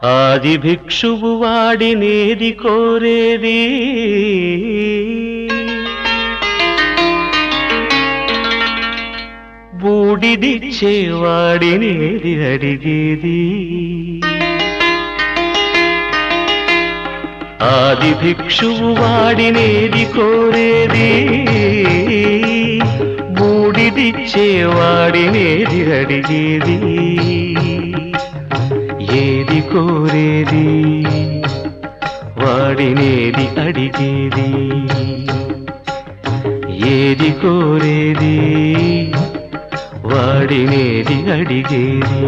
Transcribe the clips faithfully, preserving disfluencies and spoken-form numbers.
ఆది భిక్షువు వాడినేది కోరేది బూడిదిచ్చేవాడినేది అడిగేది ఆది భిక్షువు వాడినేది కోరేది బూడిదిచ్చేవాడినేది అడిగేది ఏది కోరేది వాడినేది అడిగేది ఏది కోరేది వాడినేది అడిగేది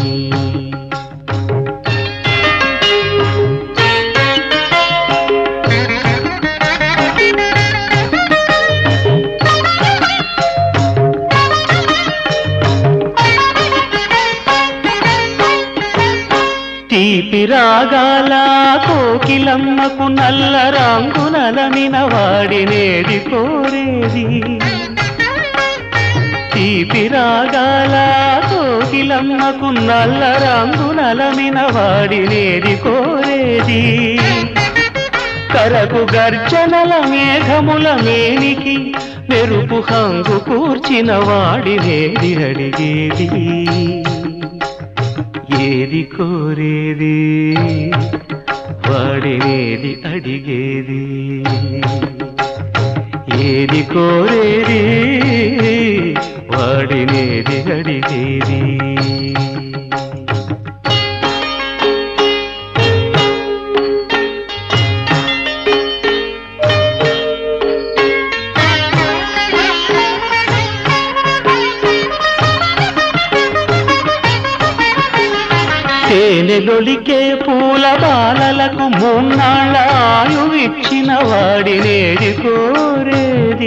తీపి రాగాల కోకిలమ్మకు నల్ల రంగునలమిన వాడినేది కోరేది తీపి రాగాల కోకిలమ్మకు నల్ల రంగునలమిన వాడినేది కోరేది కరకు గర్జనల మేఘముల మేనికి మెరుపు హంగు కూర్చిన వాడినేది అడిగేది ఏది కోరేది వాడినేది అడిగేది ఏది కోరేది వాడినేది అడిగేది తేనెలొలికే పూల బాలలకు మూన్నాళ్ళ ఆయువిచ్చిన వాడినేది కోరేది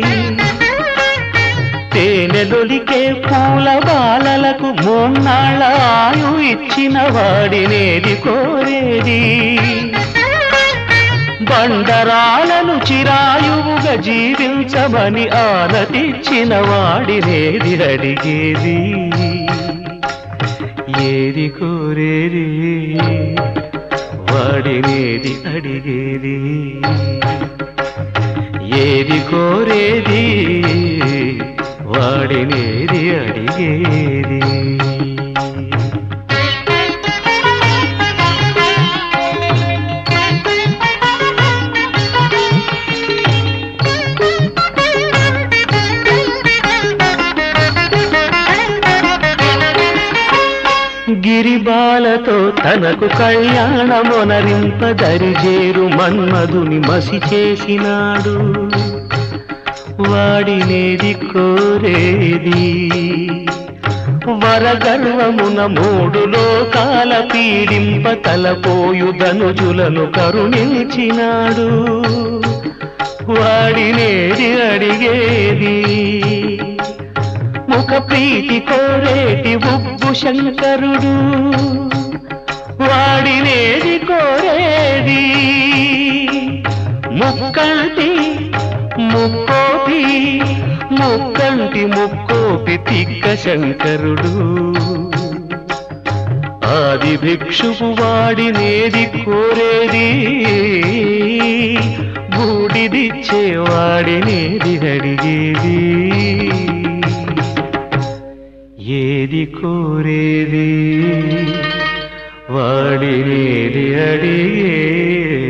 తేనెలొలికే పూల బాలలకు మూన్నాళ్ళ ఆయువిచ్చిన వాడినేది కోరేది బండరాలను చిరాయువుగా జీవించమని ఆనతిచ్చిన వాడినేది అడిగేది ఏది కోరేది వాడినేది అడిగేది ఏది కోరేది వాడినేది అడిగేది గిరిబాలతో తనకు కళ్యాణమొనరింప దరిజేరు మన్మధుని మసి చేసినాడు వాడినేది కోరేది వరగర్వమున మూడు లోకాల పీడింప తలపోయు ధనుజులను కరుణించినాడు వాడినేది అడిగేది ముఖ ప్రీతి కోరేటి ఉగ్గు శంకరుడు వాడినేది కోరేది ముక్కంటి ముక్కోపి ముక్కంటి ముక్కోపి తిక్క శంకరుడు ఆది భిక్షువు వాడినేది కోరేది బూడిదిచ్చేవాడినేది అడిగేది ఏది కోరేది వాడినేది అడిగేది